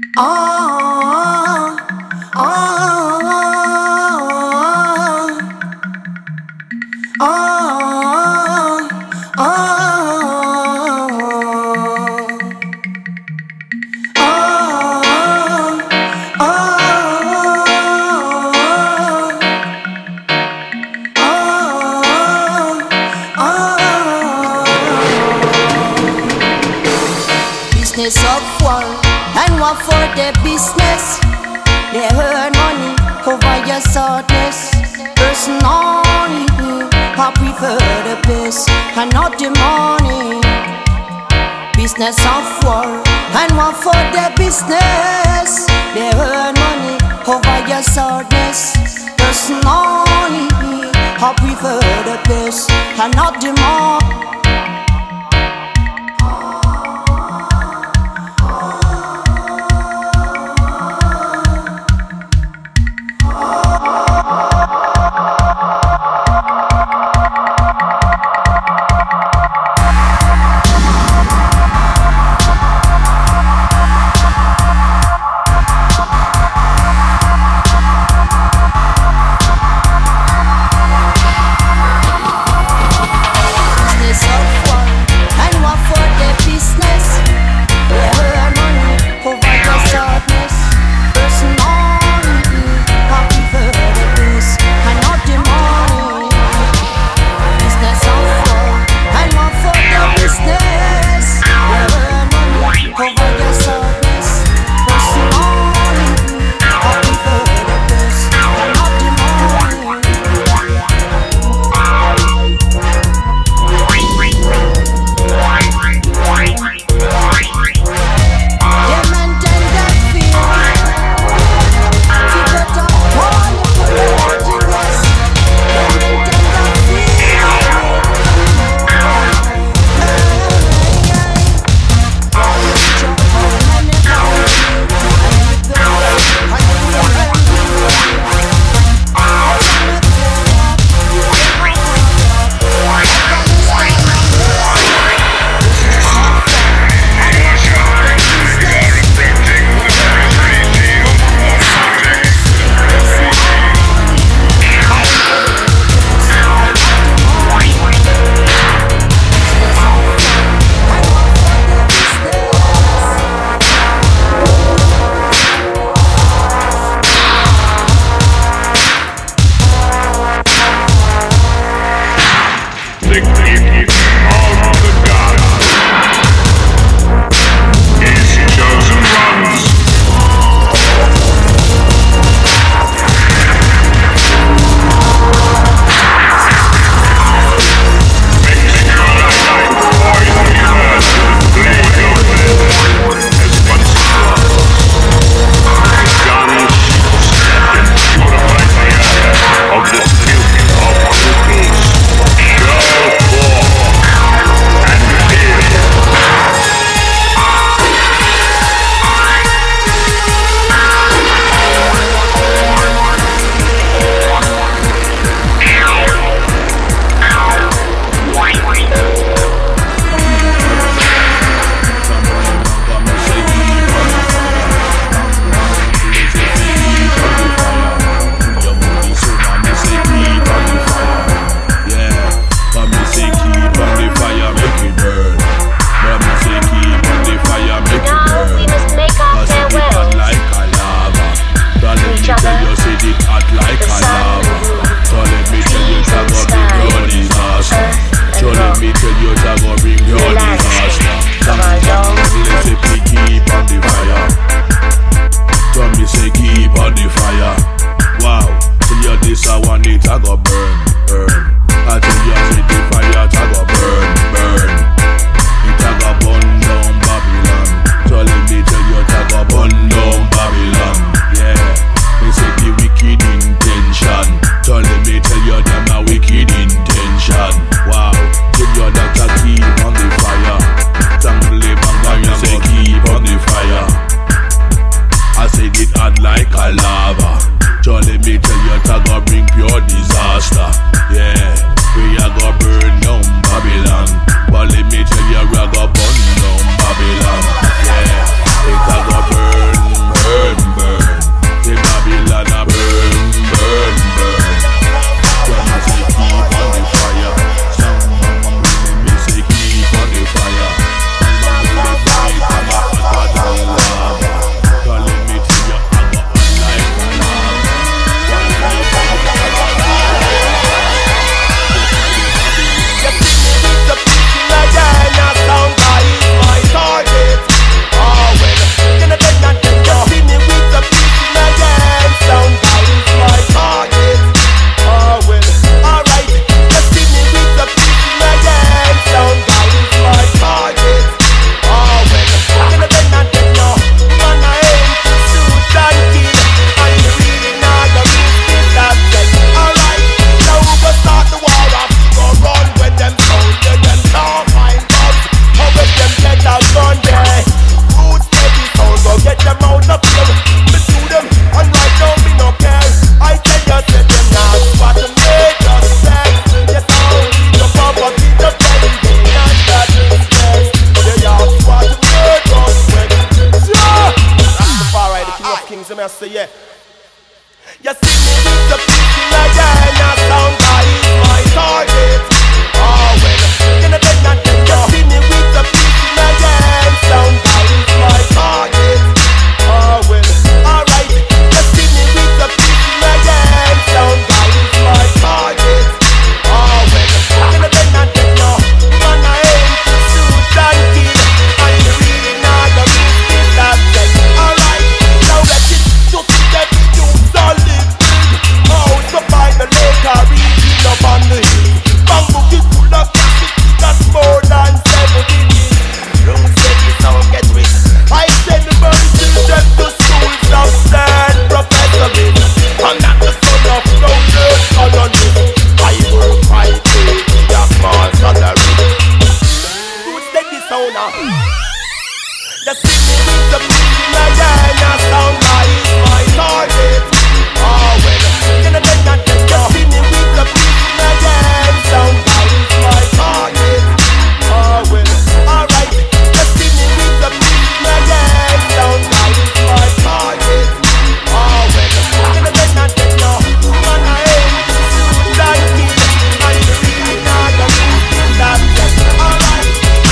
Ah, ah, ah, business of war and war for the business. They earn money over your sadness. Personally, I prefer the peace and not the money. Business of war and war for the business. They earn money over your sadness. Personally, I prefer the peace and not the money. Business of war Is me I say yeah. You see me with the beating again, I sound like my target. Oh well, you know that not them. You see me with the beating again, sound like my target. Oh well, alright. You see me with the beating again, sound like my target. Oh well, you know that not them. No, man I aim to shoot and kill, and you really not gonna miss this that thing. Alright, now let it just get you solid. Oh, it's up by the lake, I read it up on the hill. Bang book is full of plastic, that's more than 7 digits. Don't say this sound get rich. I send the birds to them to school, now stand professor in. I'm not the son of rounders colonists. I work 5 days with a small salary. Who's steady sound now? You see me with the beating again, I sound like my target. Oh well, you know that not them. You see me with the beating again, sound like my target. Oh well, alright. You see me with the beating again, sound like my target. Oh well, you know that not them. No, man I aim to shoot and kill, and you really not gonna miss that yet. Alright.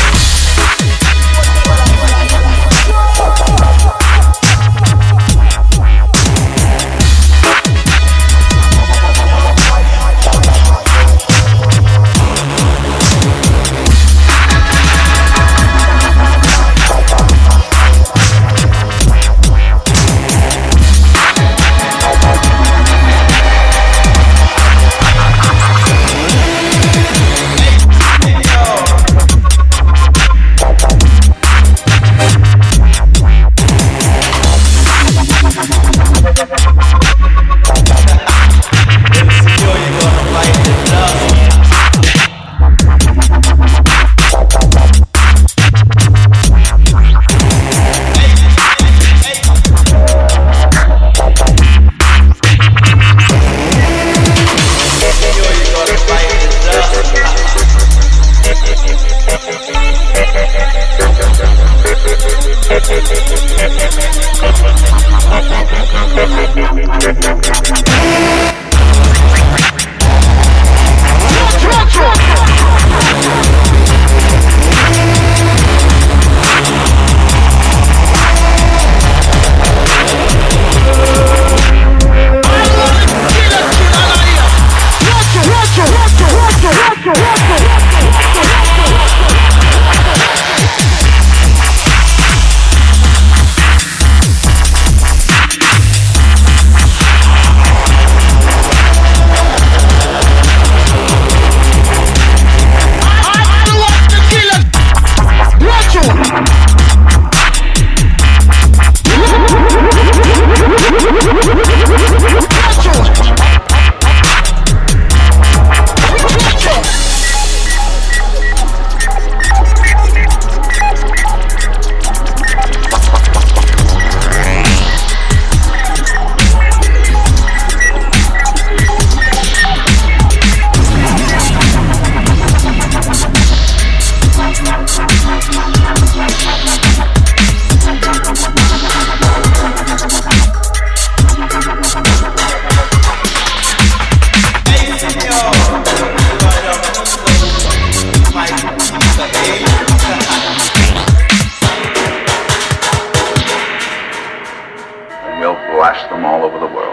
blast them all over the world.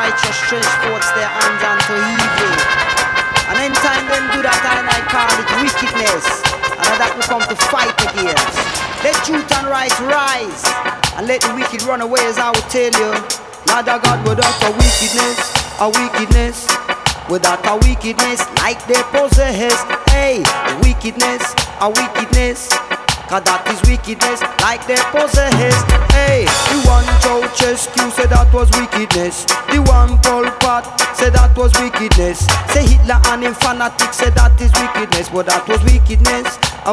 righteous stretch forth their hands unto evil. And anytime them do that, I call it wickedness. And that we come to fight against. Let truth and right rise, and let the wicked run away, as I will tell you. Lord of God, without a wickedness, without a wickedness, like they possess. Hey, wickedness, cause that is wickedness, like they possess. Hey, the one Ceausescu said that was wickedness. The one Pol Pot said that was wickedness. Say Hitler and him fanatics said that is wickedness. But that was wickedness,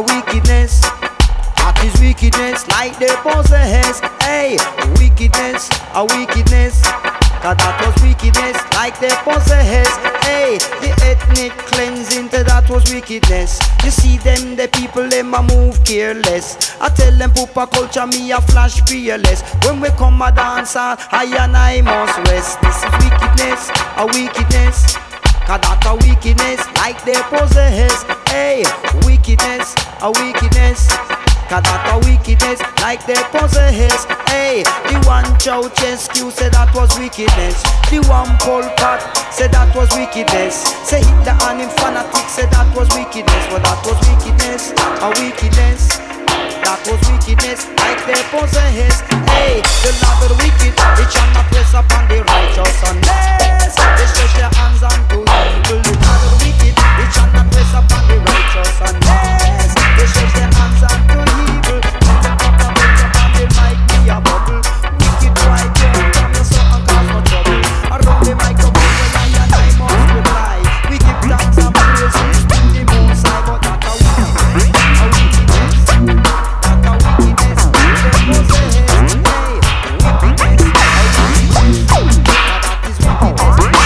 that is wickedness, like they possess. Hey, wickedness, cause that was wickedness, like they possess. Hey, the ethnic cleansing, that was wickedness. You see them, the people, them a move careless. I tell them, Pupa culture, me a flash fearless. When we come a dance, I and I must rest. This is wickedness, cause that a wickedness, like they possess. Hey, wickedness, cause that a wickedness, like they possess. Hey, the one Ceausescu said that was wickedness. The one Pol Pot said that was wickedness. Say Hitler and him fanatics said that was wickedness. But that was wickedness, that was wickedness, like they possess. Hey, the Lord of the wicked, it shall not press upon the righteous unless they stretch their hands unto evil. The Lord of the wicked, it shall not press upon the righteous unless they stretch their hands unto evil. And the cup of it upon the mic be a bubble. Wicked right here, from the sun and cause no trouble. Around the microphone, the lion I must reply. We give thanks and praises to the Most High, but not a wickedness,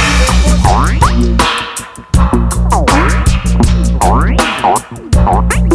Oh,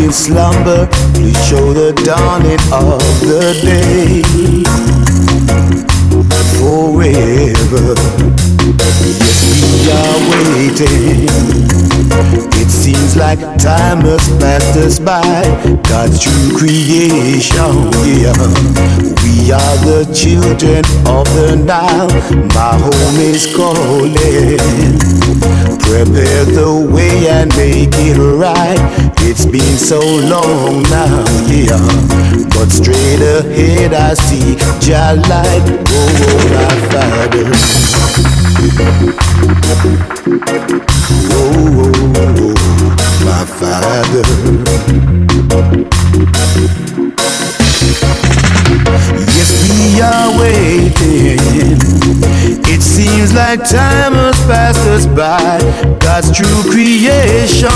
in slumber, please show the dawning of the day. Forever, yes, we are waiting. It seems like time has passed us by. God's true creation, yeah. We are the children of the Nile. My home is calling. Prepare the way and make it right. It's been so long now, yeah. But straight ahead I see Jah light. Oh, oh, my Father. Oh, oh, oh, my Father. Yes, we are waiting. It seems like time has passed us by. God's true creation.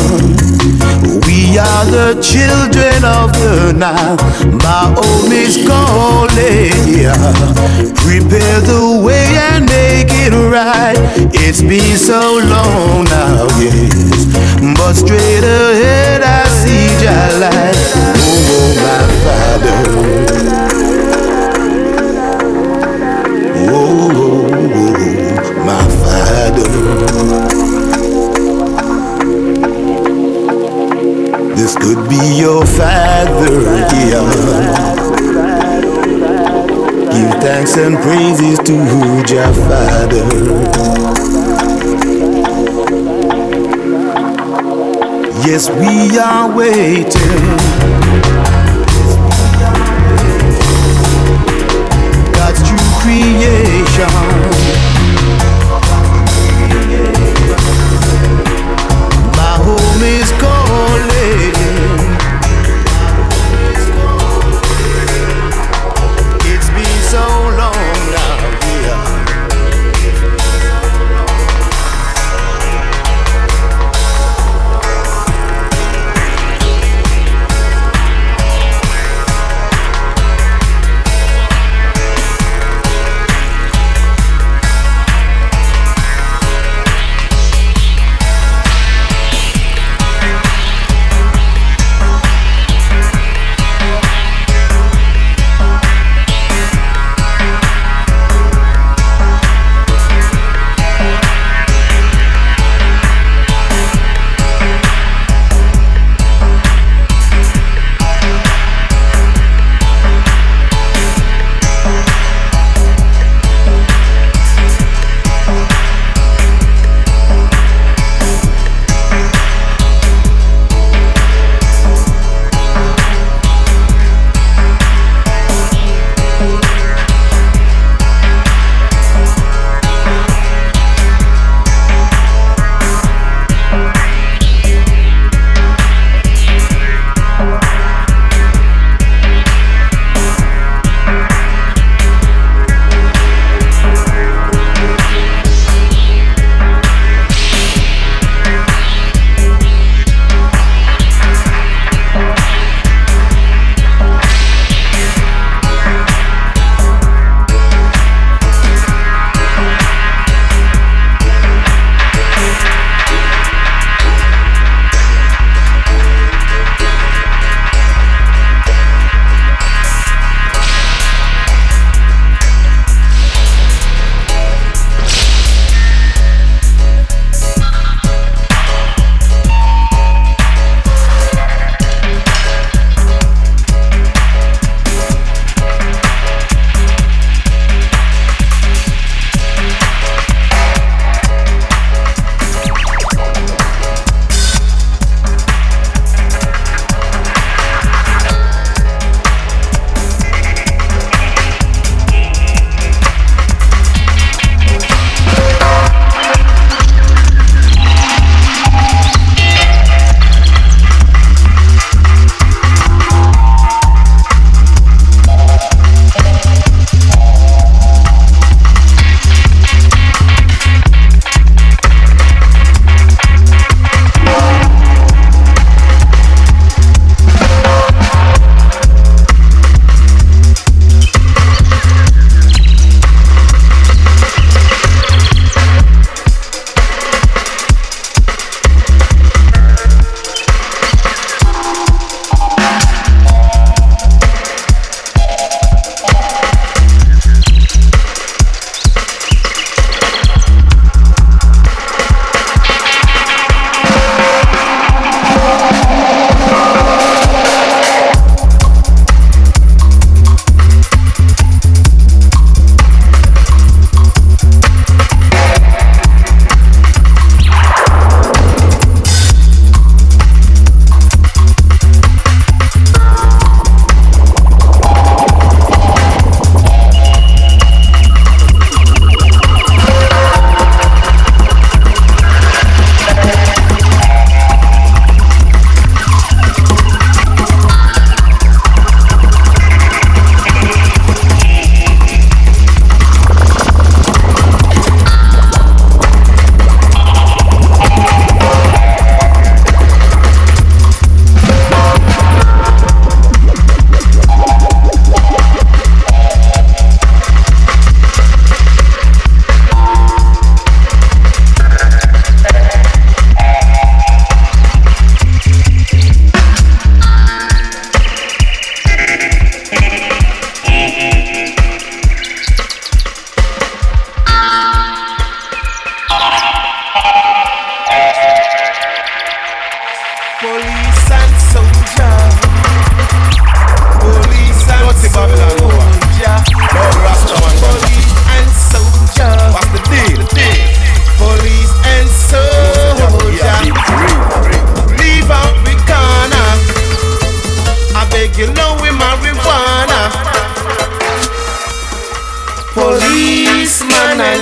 We are the children of the Nile. My home is calling. Prepare the way and make it right. It's been so long now, yes. But straight ahead I see Jah light. Oh, oh, my Father. Oh, oh, oh, my Father. This could be your Father, yeah. Give thanks and praises to Jah Father. Yes, we are waiting. God's true creation. My home is calling. It's been so long now, yeah.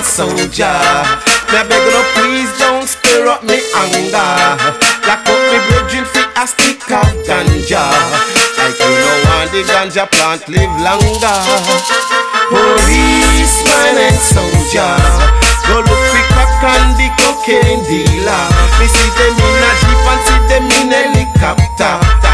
soldier. Me beg no please don't stir up me anger. Lock up me brethren fi a stick of ganja. Like you know want the ganja plant live longer. Policeman and soldier, go look fi crack and the cocaine dealer. Me see them in a jeep and see them in helicopter.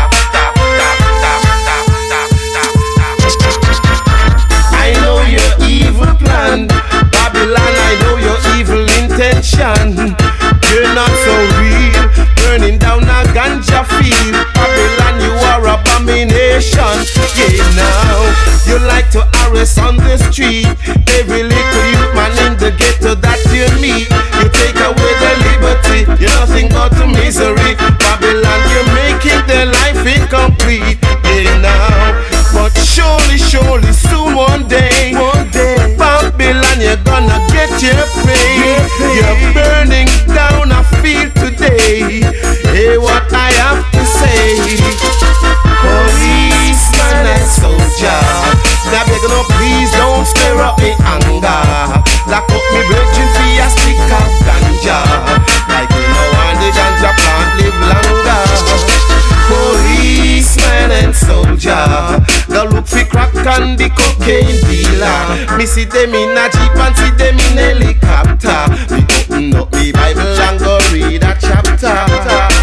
I know your evil plan, Babylon, I know your evil intention. You're not so real, burning down a ganja field. Babylon, you are abomination. Yeah, now, you like to arrest on the street every little youth man in the ghetto that you meet. You take away their liberty, you're nothing but a misery. Babylon, you're making their life incomplete. Yeah, now, but surely, soon one day, Babylon, you're gonna get your pay. You're burning down a field today. Hey, what I have to say. Policeman and soldier, now beg no please don't stir up me anger. Lock up me brethren for a stick of ganja. Like you know and the ganja plant live longer. Policeman and soldier, go look for crack and the cocaine dealer. Me see them in a jeep and see them in helicopter. Me open up me Bible and go read a chapter.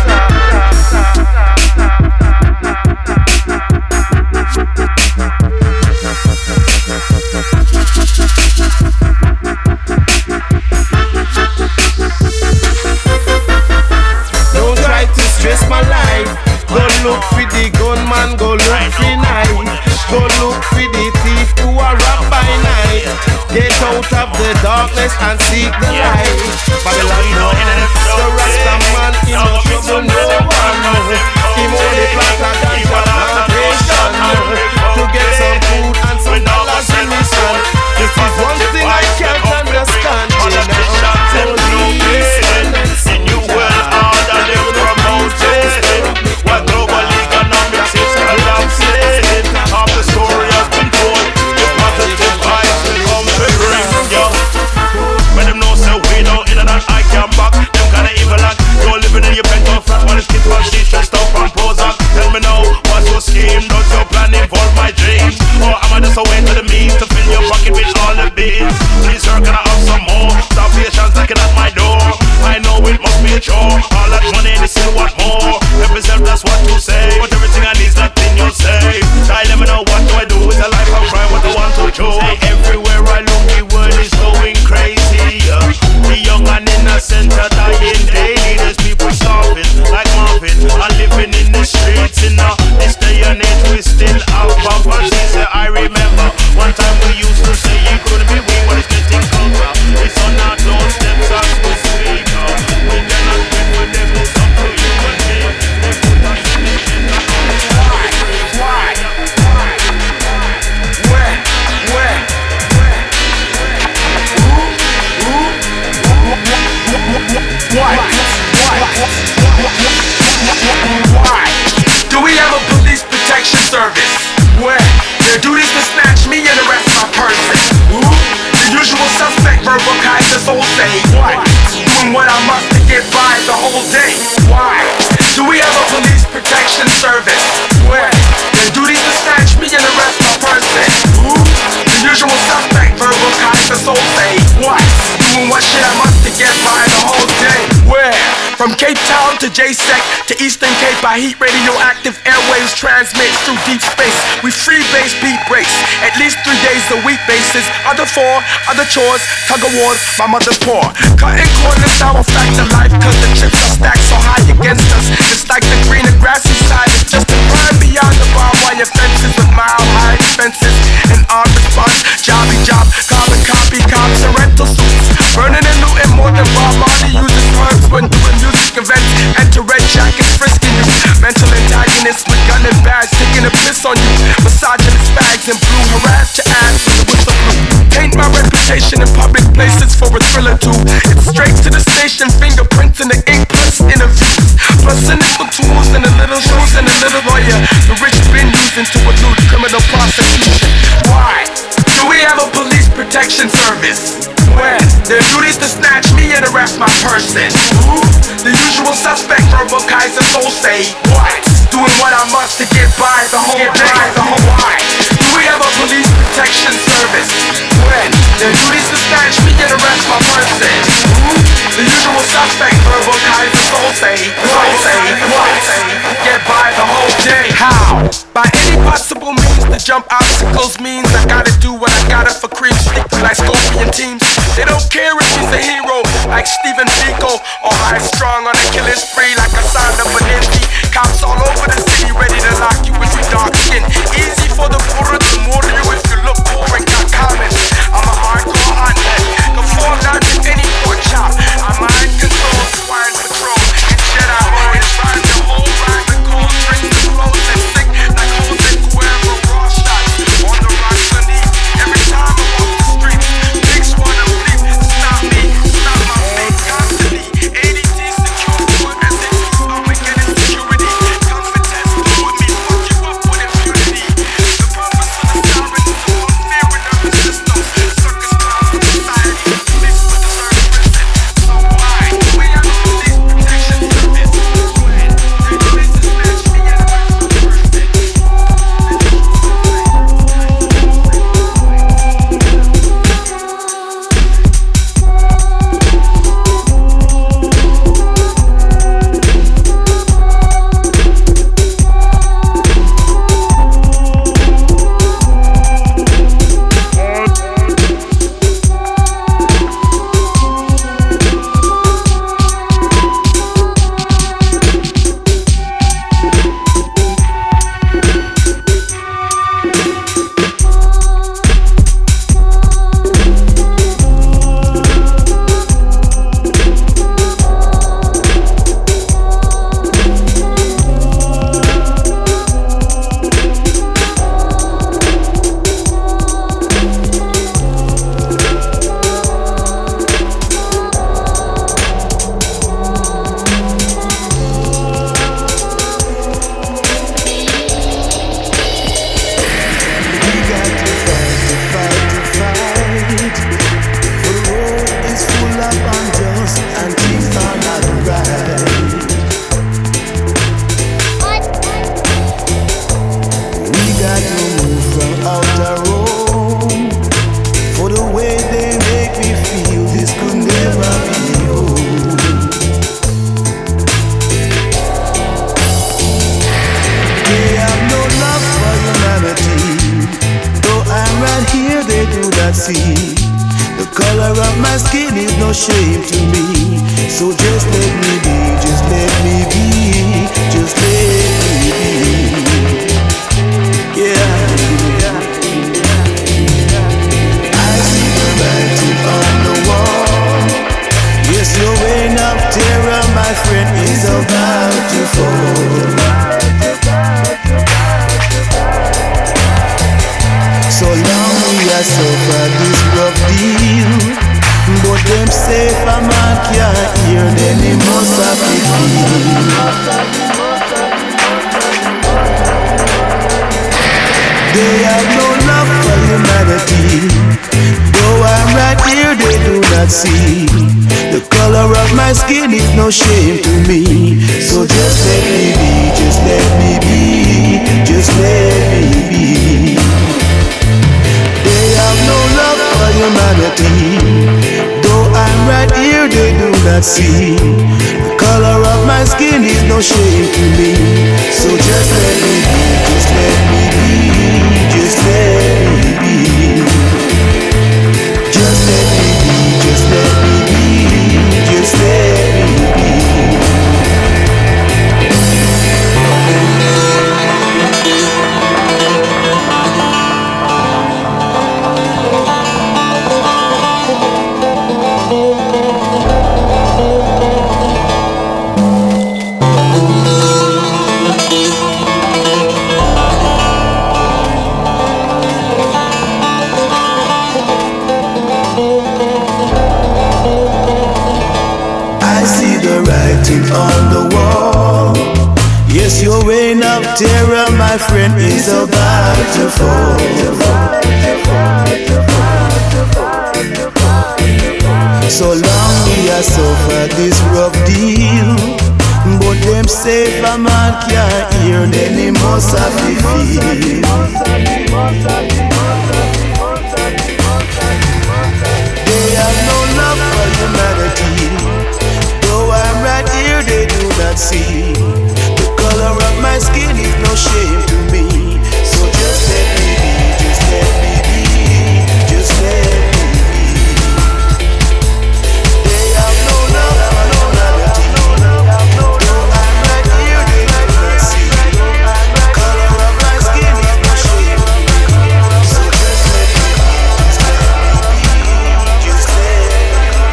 Don't try to stress my life. Go look for the gunman, go look for night. Go look for the thief who are robbed by night. Get out of the darkness and seek the light. Babylon, the Rasta man, he no trouble no one. He only plant a ganja plantation to get some food and some dollars in his hand. This is one thing I can't understand. In new world order they promoted, what global economics is collapsing. Half the story has been told. The positive vibes will come to bring you. When them know say we know in and out I can back. Them kinda evil act. You're living in your penthouse flat while it's kids on sheets dressed up and Prozac. Tell me now, what's your scheme? Does your plan involve my dreams? Or am I just a way to the means to fill your pocket with all the beans? Please sir, can I have some more? Starvation's knocking at my door. I know it must be a chore. All that money, they still want more. Represent, that's what you say. But everything I need is nothing you say. Try let me know what do I do with a life of crime, what I want to show. Say everywhere I look, the world is going crazy. The young and innocent are dying daily. There's people starving like Marvin, are living in the streets. In this day and age, we still have poverty. Say I remember one time we used to say you couldn't be weak, but it's getting closer. It's on our doorsteps as we speak. We cannot win with them, it's up to you and me. They put us in the end. Why? Why? Do we have a police protection service? Where? Their duties to snatch me and arrest my person. The usual suspect, verbal Kaiser soul say. What? Doing what I must to get by the whole day. Why? Do we have a police protection service? Where? Their duties to snatch me and arrest my person. The usual suspect, verbal Kaiser soul say. What? Doing what shit I must to get by the whole day. Where? From Cape Town to JSEC to Eastern Cape, I heat radioactive airwaves transmits through deep space. We free base beat breaks, at least 3 days a week basis. Other chores, tug of war, my mother's poor. Cutting corners, our fact of life, cause the chips are stacked so high against us. It's like the green and grassy side, it's just a crime beyond the barbed wire fences with mile high fences. And armed response, jobby job, carbon copy, cops and rental suits. Burning and looting more than Bob Marley uses herbs when doing music events. Enter red jackets, frisking you. Mental antagonists with gun and badge, taking a piss on you. Misogynist bags and blue, harass your ass with a whistle blue. Taint my reputation in public places for a thrill or two. It's straight to the station, fingerprints in the ink plus interviews. Plus cynical tools and a little shoes and a little lawyer. The rich been using to elude criminal prosecution. Why? Do we have a police protection service? Where? Their duties to snatch me and arrest my person. The usual suspect, verbal Kaiser, so say what? Doing what I must to get by the whole day. Why? Do we have a police protection service? When their duties to snatch me and arrest my person. The usual suspect, verbal Kaiser, so say what? Get by the whole day. How? By any possible means to jump obstacles means I gotta do what I gotta for cream stick like Scorpion teams. They don't care if he's a hero like Steven Biko or high strong on a killing spree like Asanda Benenti. Cops all over the city ready to lock you with your dark skin. Easy for the Buddha to murder you if you look poor and got comments. I'm a hardcore hunter, conform not to any pork chop. I'm mind control, swine patrol, and shut out. It's fine to hold rhyme and cold drink the flows and sick like Jose Cuervo raw shots on the rocks beneath. Every time I walk the streets, pigs wanna bleep. Stop me, stop my fake constantly. ADT secure for as if I'm getting security. Come for test with me, fuck you up with impunity. The purpose of the siren is to put fear in nervous system. Circus clown society, mixed with the service prison. So why? We have a police protection service. When their duties to snatch me and arrest my person. terror, my friend, is about to fall. So long we are suffer this rough deal, but them say if a man can't hear, then he must have to feel. They have no love for humanity. Though I'm right here, they do not see. The color of my skin is no shame to me. So just let me be, just let me be, just let me be. They have no love for humanity. Though I'm right here, they do not see. The color of my skin is no shame to me. So just let me be, just let me be, just let me be.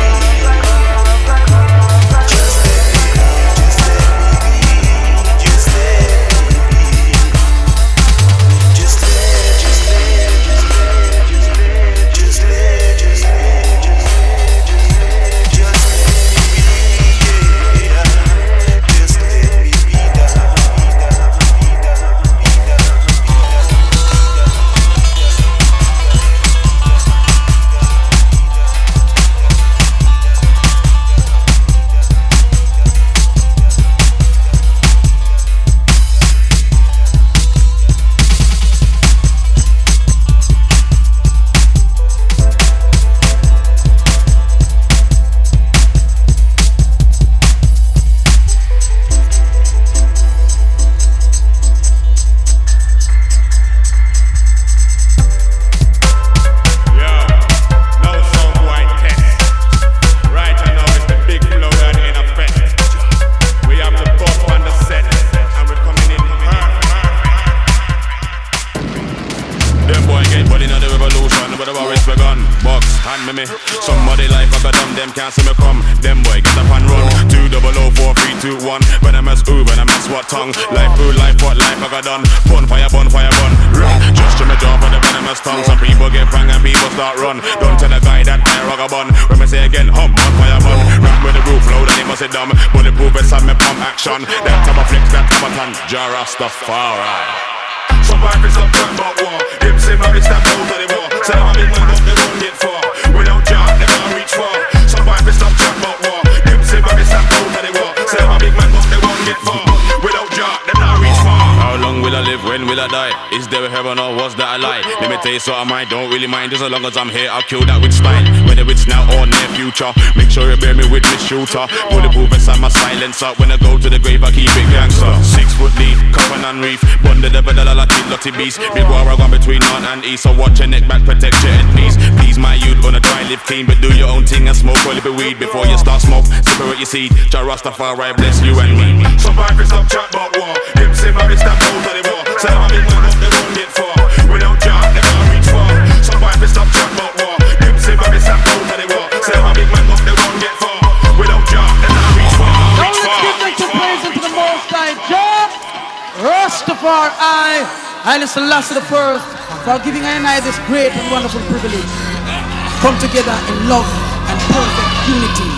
Somebody life I got them can't see me come. Them boy get up and run. 2004321. When I mess ooh, when I mess what tongue. Life ooh, life what life I got done. Bonfire, bonfire, bun. Run. Just to me jaw for the venomous tongue. Some people get bang and people start run. Don't tell the guy that I rock a bun. When me say again, bonfire bun. Run with the roof load and he must say dumb. Bulletproof is some me pump action. That type of flex, that type of ton. Jarrastafari. Some pipes up talk about war. Him say my bitch that out of the war. Say my big man up they won't get far. Without job they can't reach far. Some pipes stop talk about war. Him say my bitch that out of the war. Say my big man up they won't get far. Without job they can't reach far. How long will I live? When will I die? Is there a heaven or was that a lie? Let me tell you something I don't really mind. Just as long as I'm here I'll kill that with style. Whether it's now or near future. Make sure you bear me with me shooter. Bulletproof inside my silencer. When I go to the grave I keep it gangster. 6 foot deep, coffin and reef. Bundle the pedal like it lotty beast. Big war I gone between north and east. So watch your neck back, protect your head please. Please my youth gonna try live clean. But do your own thing and smoke a little weed. Before you start smoke, separate your seed. Jarrastafari bless you and me. Some pipes stop chat about war. Him say my bitch that out of the war. Say my big man up they won't get far. Without job they can't reach far. Some pipes stop chat about war. Him say my bitch that out of the war. Say my big man up they won't get far. Without job they can't reach far. Now let's give thanks and praise unto the Most High Jah Rastafari, Haile Selassie the First, for giving I and I this great and wonderful privilege. Come together in love and perfect unity.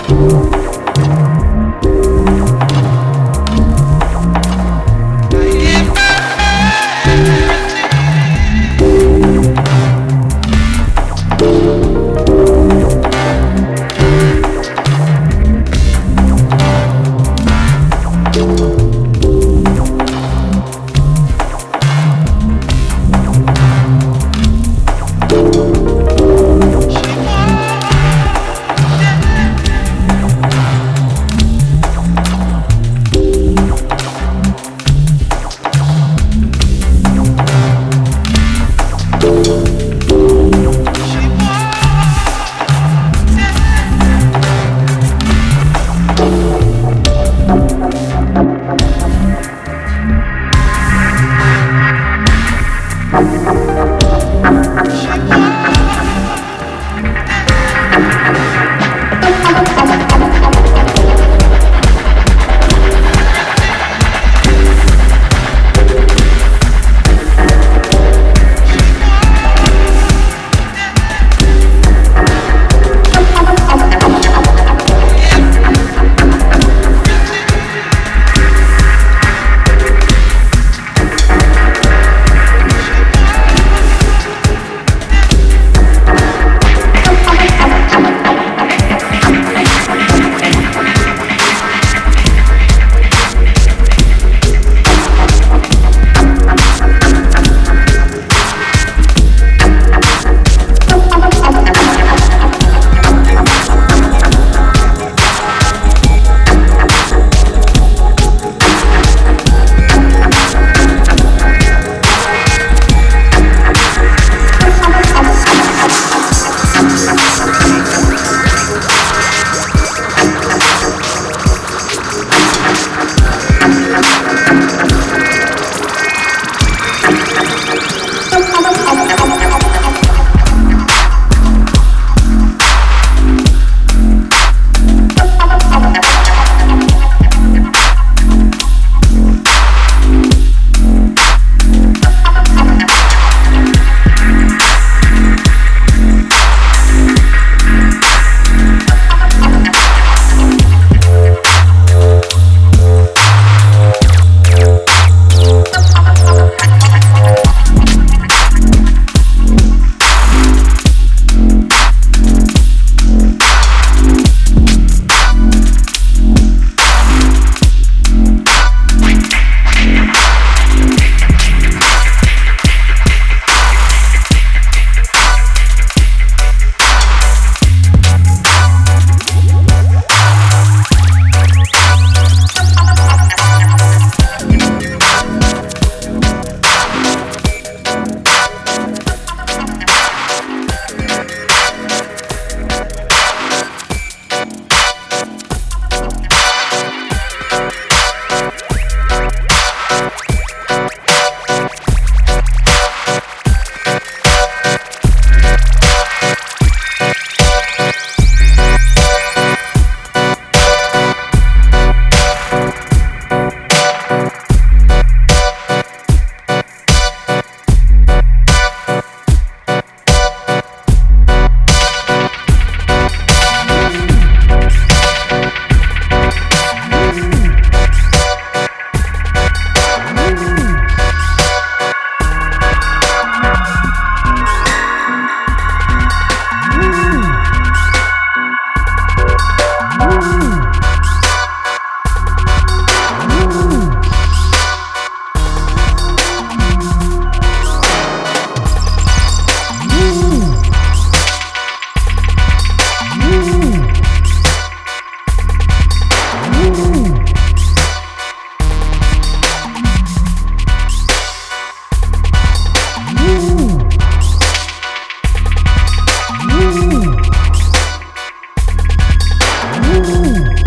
Woo!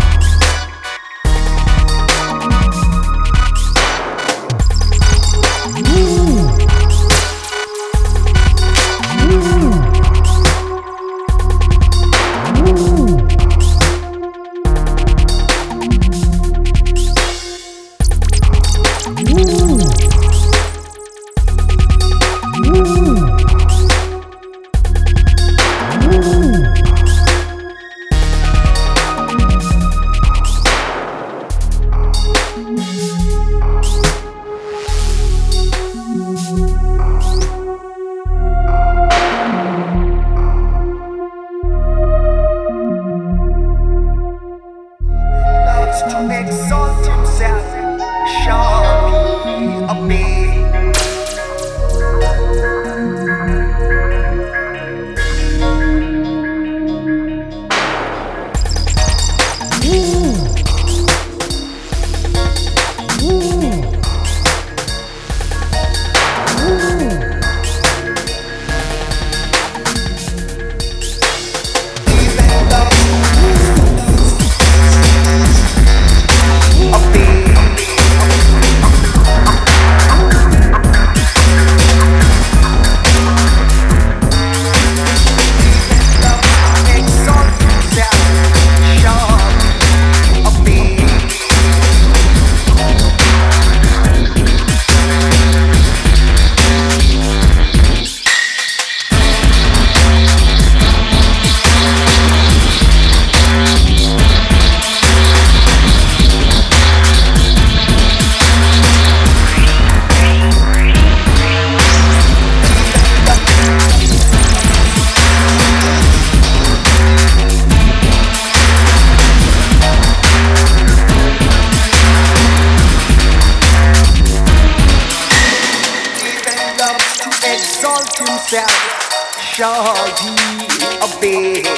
shall ye obey.